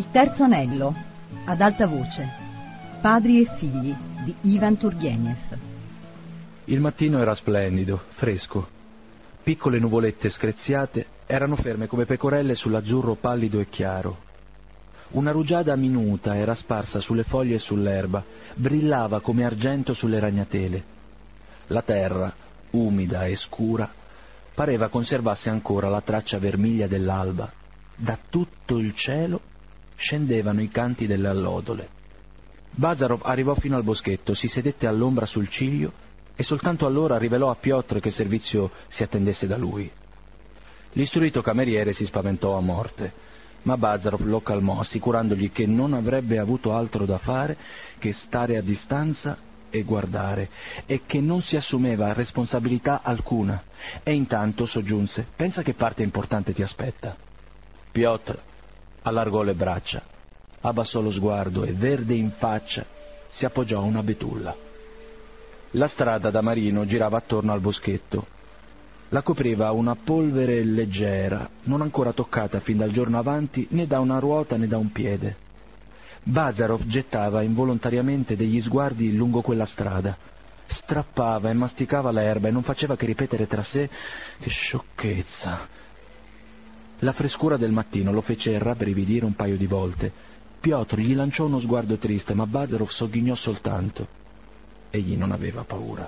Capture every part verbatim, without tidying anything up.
Terzo anello, ad alta voce, Padri e figli di Ivan Turgenev. Il mattino era splendido, fresco. Piccole nuvolette screziate erano ferme come pecorelle sull'azzurro pallido e chiaro. Una rugiada minuta era sparsa sulle foglie e sull'erba, brillava come argento sulle ragnatele. La terra, umida e scura, pareva conservasse ancora la traccia vermiglia dell'alba. Da tutto il cielo scendevano i canti delle allodole. Bazarov arrivò fino al boschetto, si sedette all'ombra sul ciglio e soltanto allora rivelò a Piotr che servizio si attendesse da lui. L'istruito cameriere si spaventò a morte, ma Bazarov lo calmò, assicurandogli che non avrebbe avuto altro da fare che stare a distanza e guardare, e che non si assumeva responsabilità alcuna. E intanto soggiunse: pensa che parte importante ti aspetta. Piotr allargò le braccia, abbassò lo sguardo e, verde in faccia, si appoggiò a una betulla. La strada da Marino girava attorno al boschetto. La copriva una polvere leggera, non ancora toccata fin dal giorno avanti né da una ruota né da un piede. Bazarov gettava involontariamente degli sguardi lungo quella strada. Strappava e masticava l'erba e non faceva che ripetere tra sé: che sciocchezza. La frescura del mattino lo fece rabbrividire un paio di volte. Piotr gli lanciò uno sguardo triste, ma Bazarov sogghignò soltanto. Egli non aveva paura.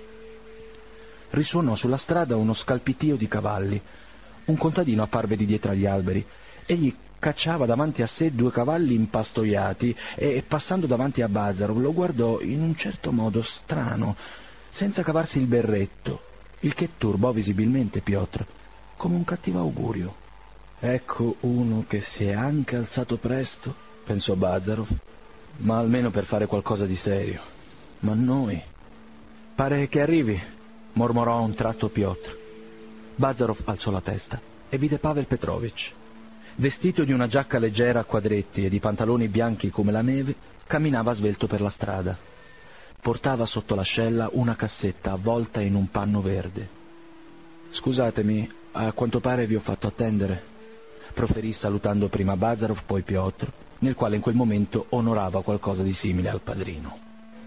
Risuonò sulla strada uno scalpitio di cavalli. Un contadino apparve di dietro agli alberi. Egli cacciava davanti a sé due cavalli impastoiati e, passando davanti a Bazarov, lo guardò in un certo modo strano, senza cavarsi il berretto, il che turbò visibilmente Piotr, come un cattivo augurio. Ecco uno che si è anche alzato presto, pensò Bazarov, ma almeno per fare qualcosa di serio. Ma noi... Pare che arrivi, mormorò a un tratto Piotr. Bazarov alzò la testa e vide Pavel Petrovich. Vestito di una giacca leggera a quadretti e di pantaloni bianchi come la neve, camminava svelto per la strada. Portava sotto l'ascella una cassetta avvolta in un panno verde. «Scusatemi, a quanto pare vi ho fatto attendere», proferì salutando prima Bazarov, poi Piotr, nel quale in quel momento onorava qualcosa di simile al padrino.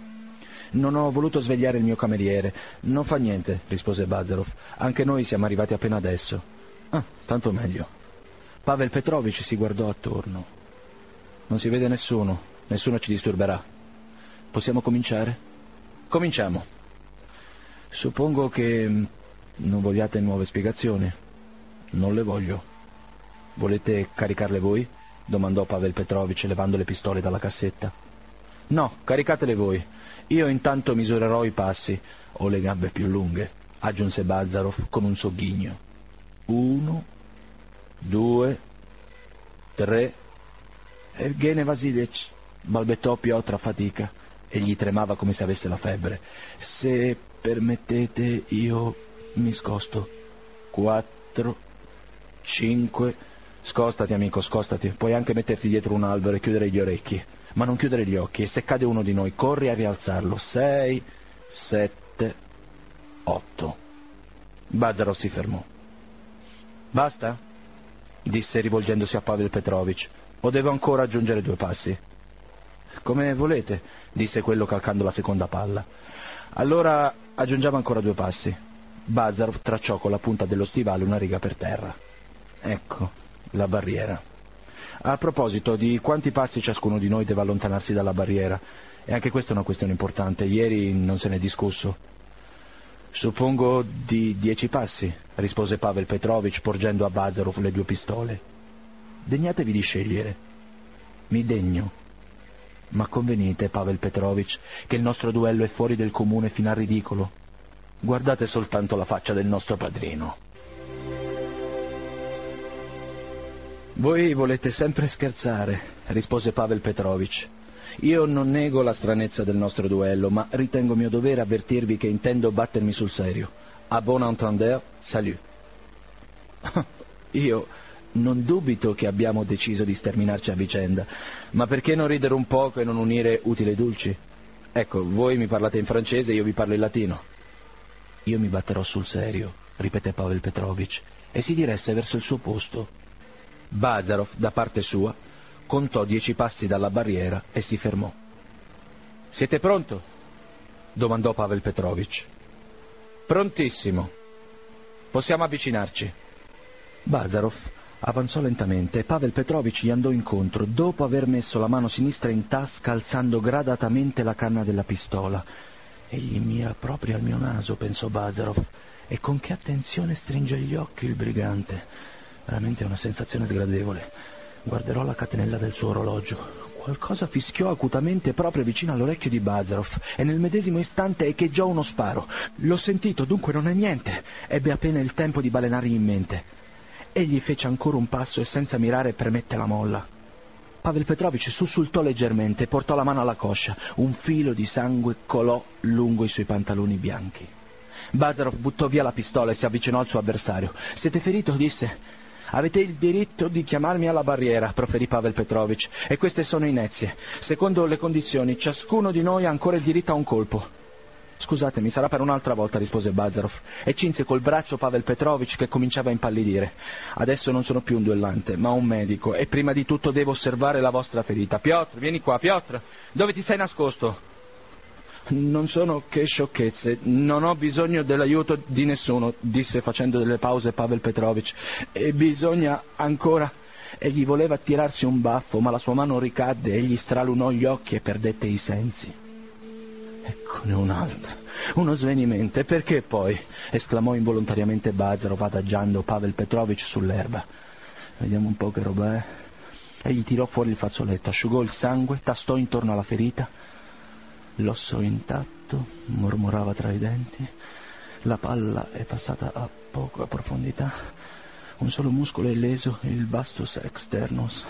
«Non ho voluto svegliare il mio cameriere». «Non fa niente», rispose Bazarov, «anche noi siamo arrivati appena adesso». «Ah, tanto meglio». Pavel Petrovich si guardò attorno. «Non si vede nessuno, nessuno ci disturberà. Possiamo cominciare?» «Cominciamo». «Suppongo che non vogliate nuove spiegazioni». «Non le voglio». «Volete caricarle voi?» domandò Pavel Petrovich, levando le pistole dalla cassetta. «No, caricatele voi. Io intanto misurerò i passi. Ho le gambe più lunghe», aggiunse Bazarov con un sogghigno. «Uno, due, tre...» «Evgeny Vasilievich», balbettò Piotr a fatica. Egli tremava come se avesse la febbre. «Se permettete, io mi scosto. Quattro, cinque...» «Scostati, amico, scostati. Puoi anche metterti dietro un albero e chiudere gli orecchi, ma non chiudere gli occhi, e se cade uno di noi corri a rialzarlo. Sei, sette, otto...» Bazarov si fermò. «Basta?» disse rivolgendosi a Pavel Petrovich. «O devo ancora aggiungere due passi?» «Come volete», disse quello calcando la seconda palla. «Allora aggiungiamo ancora due passi». Bazarov tracciò con la punta dello stivale una riga per terra. «Ecco la barriera. A proposito, di quanti passi ciascuno di noi deve allontanarsi dalla barriera? E anche questa è una questione importante. Ieri non se n'è discusso». «Suppongo di dieci passi», rispose Pavel Petrovich porgendo a Bazarov le due pistole. «Degnatevi di scegliere». «Mi degno». «Ma convenite, Pavel Petrovich, che il nostro duello è fuori del comune fino al ridicolo. Guardate soltanto la faccia del nostro padrino». «Voi volete sempre scherzare», rispose Pavel Petrovich. «Io non nego la stranezza del nostro duello, ma ritengo mio dovere avvertirvi che intendo battermi sul serio. A bon entendeur, salut». «Io non dubito che abbiamo deciso di sterminarci a vicenda, ma perché non ridere un poco e non unire utili e dolci? Ecco, voi mi parlate in francese e io vi parlo in latino». «Io mi batterò sul serio», ripeté Pavel Petrovich, e si diresse verso il suo posto. Bazarov, da parte sua, contò dieci passi dalla barriera e si fermò. «Siete pronto?» domandò Pavel Petrovich. «Prontissimo. Possiamo avvicinarci». Bazarov avanzò lentamente e Pavel Petrovich gli andò incontro, dopo aver messo la mano sinistra in tasca, alzando gradatamente la canna della pistola. «Egli mira proprio al mio naso», pensò Bazarov, «e con che attenzione stringe gli occhi il brigante. Veramente è una sensazione sgradevole. Guarderò la catenella del suo orologio». Qualcosa fischiò acutamente proprio vicino all'orecchio di Bazarov e nel medesimo istante echeggiò uno sparo. «L'ho sentito, dunque non è niente», ebbe appena il tempo di balenargli in mente. Egli fece ancora un passo e senza mirare premette la molla. Pavel Petrovich sussultò leggermente e portò la mano alla coscia. Un filo di sangue colò lungo i suoi pantaloni bianchi. Bazarov buttò via la pistola e si avvicinò al suo avversario. «Siete ferito?» disse. «Avete il diritto di chiamarmi alla barriera», proferì Pavel Petrovich, «e queste sono inezie. Secondo le condizioni, ciascuno di noi ha ancora il diritto a un colpo». «Scusatemi, sarà per un'altra volta», rispose Bazarov, e cinse col braccio Pavel Petrovich che cominciava a impallidire. «Adesso non sono più un duellante, ma un medico, e prima di tutto devo osservare la vostra ferita. Piotr, vieni qua, Piotr, dove ti sei nascosto?» «Non sono che sciocchezze, non ho bisogno dell'aiuto di nessuno», disse facendo delle pause Pavel Petrovich, «e bisogna ancora...» Egli voleva tirarsi un baffo, ma la sua mano ricadde, egli stralunò gli occhi e perdette i sensi. «Eccone un'altra, uno svenimento, e perché poi?» esclamò involontariamente Bazarov adagiando Pavel Petrovich sull'erba. «Vediamo un po' che roba è». Egli tirò fuori il fazzoletto, asciugò il sangue, tastò intorno alla ferita. «L'osso intatto», mormorava tra i denti, «la palla è passata a poca profondità, un solo muscolo è leso, il vastus externus.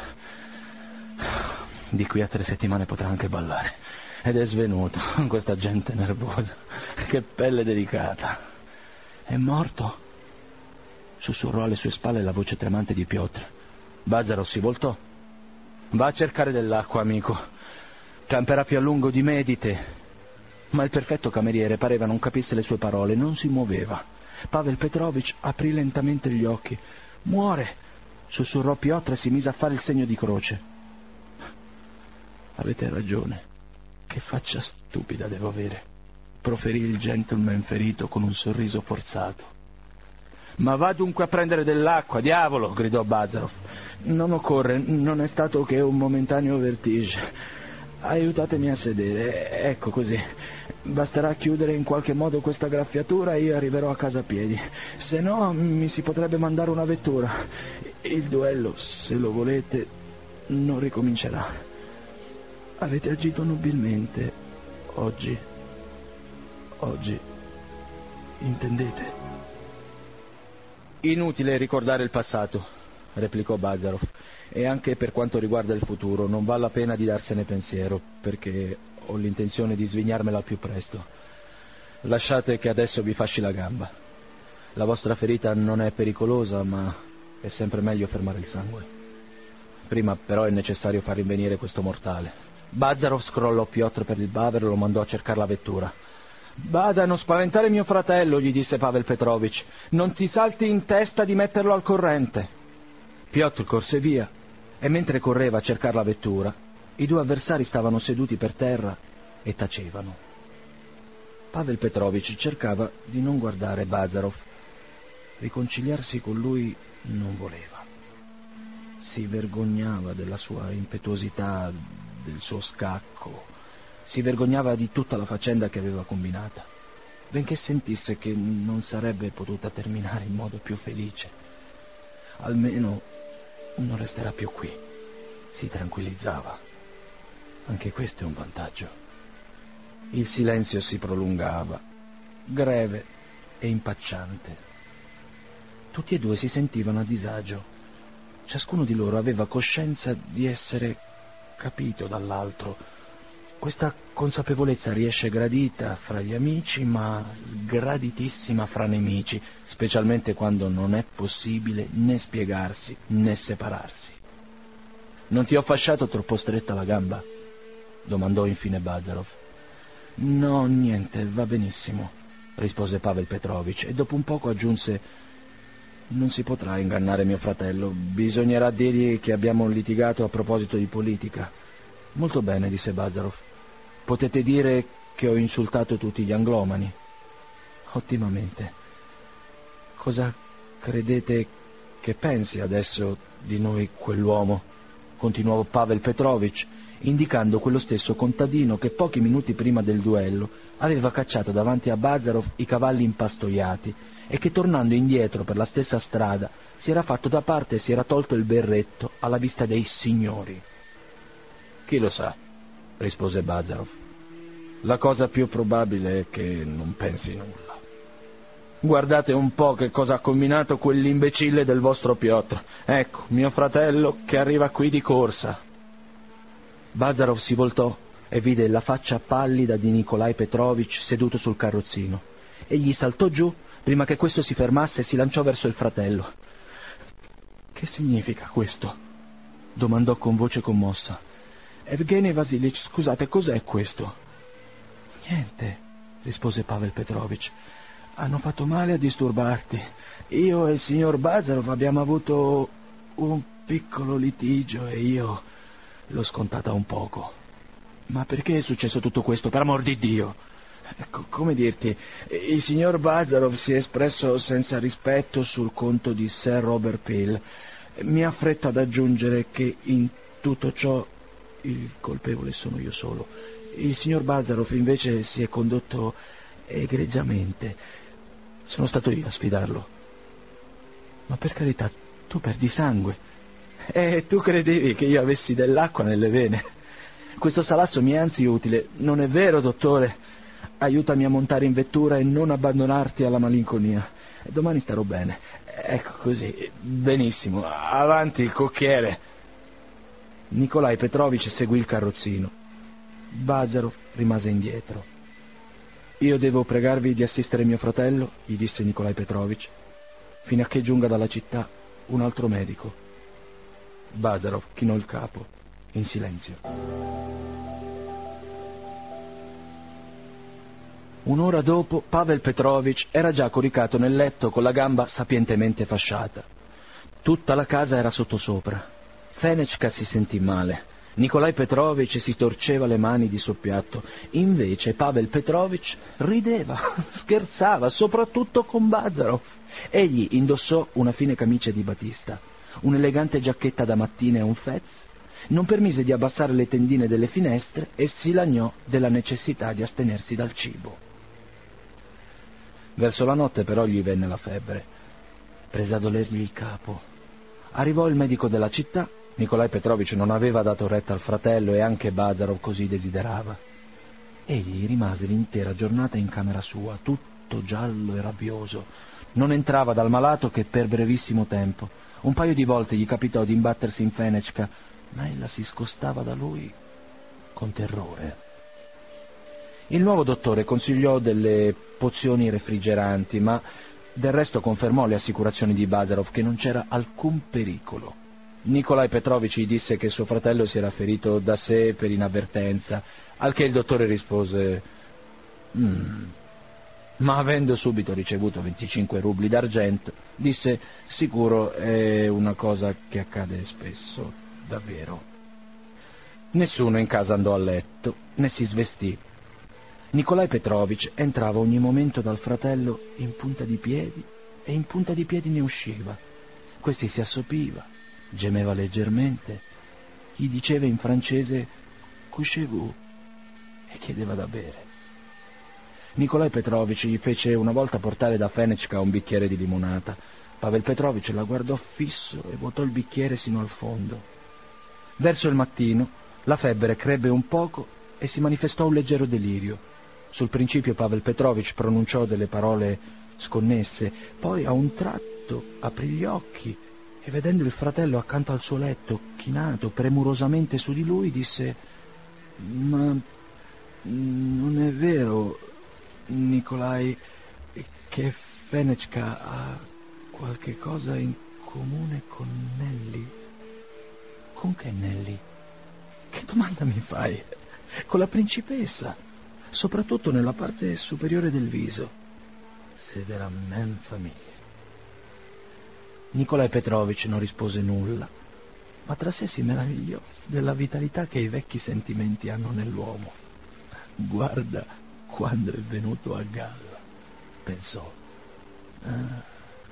Di qui a tre settimane potrà anche ballare. Ed è svenuto, questa gente nervosa, che pelle delicata. È morto?» sussurrò alle sue spalle la voce tremante di Piotr. Bazarov si voltò. «Va a cercare dell'acqua, amico. Camperà più a lungo di me e di te». Ma il perfetto cameriere pareva non capisse le sue parole, non si muoveva. Pavel Petrovich aprì lentamente gli occhi. «Muore!» sussurrò Piotr e si mise a fare il segno di croce. «Avete ragione. Che faccia stupida devo avere», proferì il gentleman ferito con un sorriso forzato. «Ma va dunque a prendere dell'acqua, diavolo!» gridò Bazarov. «Non occorre, non è stato che un momentaneo vertige. Aiutatemi a sedere, ecco così. Basterà chiudere in qualche modo questa graffiatura e io arriverò a casa a piedi. Se no mi si potrebbe mandare una vettura. Il duello, se lo volete, non ricomincerà. Avete agito nobilmente oggi. Oggi. Intendete?» «Inutile ricordare il passato», replicò Bazarov, «e anche per quanto riguarda il futuro non vale la pena di darsene pensiero, perché ho l'intenzione di svignarmela al più presto. Lasciate che adesso vi fasci la gamba. La vostra ferita non è pericolosa, ma è sempre meglio fermare il sangue. Prima però è necessario far rinvenire questo mortale». Bazarov scrollò Piotr per il bavero e lo mandò a cercare la vettura. «Bada a non spaventare mio fratello», gli disse Pavel Petrovich. «Non ti salti in testa di metterlo al corrente». Piotr corse via e mentre correva a cercare la vettura, i due avversari stavano seduti per terra e tacevano. Pavel Petrovich cercava di non guardare Bazarov. Riconciliarsi con lui non voleva. Si vergognava della sua impetuosità, del suo scacco. Si vergognava di tutta la faccenda che aveva combinata, benché sentisse che non sarebbe potuta terminare in modo più felice. Almeno non resterà più qui, si tranquillizzava. Anche questo è un vantaggio. Il silenzio si prolungava, greve e impacciante. Tutti e due si sentivano a disagio. Ciascuno di loro aveva coscienza di essere capito dall'altro. Questa consapevolezza riesce gradita fra gli amici, ma sgraditissima fra nemici, specialmente quando non è possibile né spiegarsi né separarsi. «Non ti ho fasciato troppo stretta la gamba?» domandò infine Bazarov. «No, niente, va benissimo», rispose Pavel Petrovich e dopo un poco aggiunse: Non si potrà ingannare mio fratello. Bisognerà dirgli che abbiamo litigato a proposito di politica. Molto bene, disse Bazarov. Potete dire che ho insultato tutti gli anglomani. Ottimamente. Cosa credete che pensi adesso di noi quell'uomo? Continuò Pavel Petrovich, indicando quello stesso contadino che pochi minuti prima del duello aveva cacciato davanti a Bazarov i cavalli impastoiati e che, tornando indietro per la stessa strada, si era fatto da parte e si era tolto il berretto alla vista dei signori. Chi lo sa, rispose Bazarov. La cosa più probabile è che non pensi nulla. Guardate un po' che cosa ha combinato quell'imbecille del vostro Piotr. Ecco, mio fratello che arriva qui di corsa. Bazarov si voltò e vide la faccia pallida di Nikolaj Petrovich seduto sul carrozzino. Egli saltò giù prima che questo si fermasse e si lanciò verso il fratello. Che significa questo? Domandò con voce commossa. Evgeny Vasilic, scusate, cos'è questo? Niente, rispose Pavel Petrovich. Hanno fatto male a disturbarti. Io e il signor Bazarov abbiamo avuto un piccolo litigio e io l'ho scontata un poco. Ma perché è successo tutto questo, per amor di Dio? Ecco, come dirti, il signor Bazarov si è espresso senza rispetto sul conto di Sir Robert Peel. Mi ha affretto ad aggiungere che in tutto ciò il colpevole sono io solo. Il signor Bazarov invece si è condotto egregiamente. Sono stato io a sfidarlo. Ma per carità, tu perdi sangue. E tu credevi che io avessi dell'acqua nelle vene? Questo salasso mi è anzi utile. Non è vero, dottore? Aiutami a montare in vettura e non abbandonarti alla malinconia. Domani starò bene. Ecco così. Benissimo. Avanti, cocchiere. Nikolaj Petrovich seguì il carrozzino. Bazarov rimase indietro. Io devo pregarvi di assistere mio fratello, gli disse Nikolaj Petrovich, fino a che giunga dalla città un altro medico. Bazarov chinò il capo, in silenzio. Un'ora dopo, Pavel Petrovich era già coricato nel letto con la gamba sapientemente fasciata. Tutta la casa era sottosopra. Fenechka si sentì male. Nikolaj Petrovich si torceva le mani di soppiatto. Invece Pavel Petrovich rideva, scherzava, soprattutto con Bazarov. Egli indossò una fine camicia di batista, un'elegante giacchetta da mattina e un fez, non permise di abbassare le tendine delle finestre e si lagnò della necessità di astenersi dal cibo. Verso la notte però gli venne la febbre. Prese a dolergli il capo. Arrivò il medico della città. Nikolaj Petrovich non aveva dato retta al fratello e anche Bazarov così desiderava. Egli rimase l'intera giornata in camera sua, tutto giallo e rabbioso. Non entrava dal malato che per brevissimo tempo. Un paio di volte gli capitò di imbattersi in Fenechka, ma ella si scostava da lui con terrore. Il nuovo dottore consigliò delle pozioni refrigeranti, ma del resto confermò le assicurazioni di Bazarov che non c'era alcun pericolo. Nikolaj Petrovich gli disse che suo fratello si era ferito da sé per inavvertenza, al che il dottore rispose mm. ma avendo subito ricevuto venticinque rubli d'argento, disse sicuro è una cosa che accade spesso, davvero. Nessuno in casa andò a letto, né si svestì. Nikolaj Petrovich entrava ogni momento dal fratello in punta di piedi e in punta di piedi ne usciva. Questi si assopiva, gemeva leggermente, gli diceva in francese «couchez-vous» e chiedeva da bere. Nikolaj Petrovich gli fece una volta portare da Fenechka un bicchiere di limonata. Pavel Petrovich la guardò fisso e vuotò il bicchiere sino al fondo. Verso il mattino la febbre crebbe un poco e si manifestò un leggero delirio. Sul principio Pavel Petrovich pronunciò delle parole sconnesse, poi a un tratto aprì gli occhi e vedendo il fratello accanto al suo letto, chinato premurosamente su di lui, disse «Ma non è vero, Nikolaj, che Fenechka ha qualche cosa in comune con Nelly?» «Con che Nelly? Che domanda mi fai?» «Con la principessa, soprattutto nella parte superiore del viso. C'est de la même famille». Nikolaj Petrovich non rispose nulla, ma tra sé si meravigliò della vitalità che i vecchi sentimenti hanno nell'uomo. Guarda quando è venuto a galla, pensò. Ah,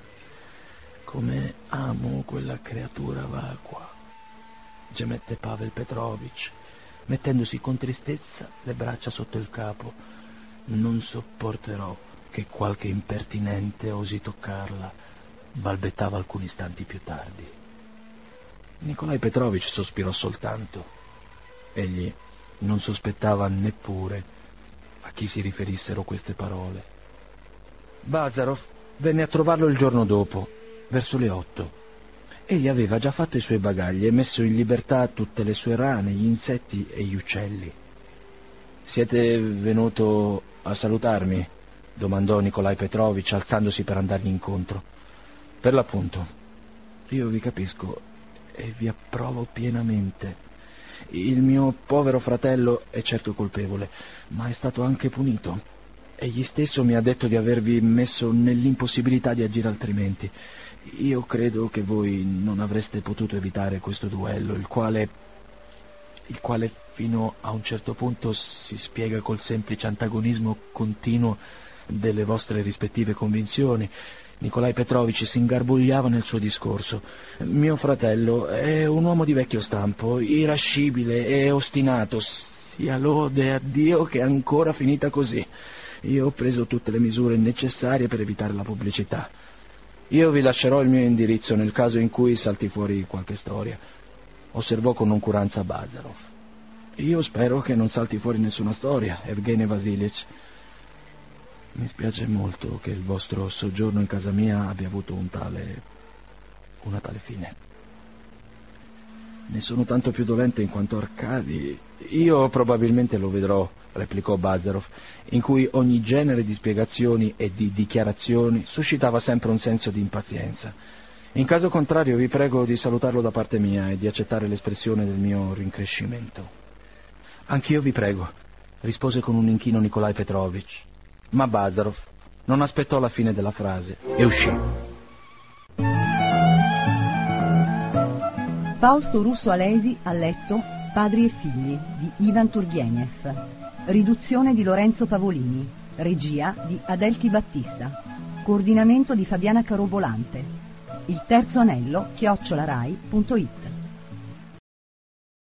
come amo quella creatura vacua, gemette Pavel Petrovich, mettendosi con tristezza le braccia sotto il capo. Non sopporterò che qualche impertinente osi toccarla, balbettava alcuni istanti più tardi. Nikolaj Petrovich sospirò soltanto. Egli non sospettava neppure a chi si riferissero queste parole. Bazarov venne a trovarlo il giorno dopo, verso le otto. Egli aveva già fatto i suoi bagagli e messo in libertà tutte le sue rane, gli insetti e gli uccelli. «Siete venuto a salutarmi?» domandò Nikolaj Petrovich, alzandosi per andargli incontro. «Per l'appunto, io vi capisco e vi approvo pienamente. Il mio povero fratello è certo colpevole, ma è stato anche punito. Egli stesso mi ha detto di avervi messo nell'impossibilità di agire altrimenti. Io credo che voi non avreste potuto evitare questo duello, il quale, il quale fino a un certo punto si spiega col semplice antagonismo continuo delle vostre rispettive convinzioni». Nikolaj Petrovich si ingarbugliava nel suo discorso. «Mio fratello è un uomo di vecchio stampo, irascibile e ostinato. Sia lode a Dio che è ancora finita così. Io ho preso tutte le misure necessarie per evitare la pubblicità. Io vi lascerò il mio indirizzo nel caso in cui salti fuori qualche storia», osservò con noncuranza Bazarov. «Io spero che non salti fuori nessuna storia, Evgenij Vasilievich. Mi spiace molto che il vostro soggiorno in casa mia abbia avuto un tale... una tale fine. Ne sono tanto più dolente in quanto Arkady... Io probabilmente lo vedrò», replicò Bazarov, in cui ogni genere di spiegazioni e di dichiarazioni suscitava sempre un senso di impazienza. «In caso contrario vi prego di salutarlo da parte mia e di accettare l'espressione del mio rincrescimento». «Anch'io vi prego», rispose con un inchino Nikolaj Petrovich. Ma Bazarov non aspettò la fine della frase e uscì. Fausto Russo Alesi a letto, Padri e figli di Ivan Turgenev. Riduzione di Lorenzo Pavolini. Regia di Adelchi Battista. Coordinamento di Fabiana Carobolante. Il terzo anello chiocciolarai punto it.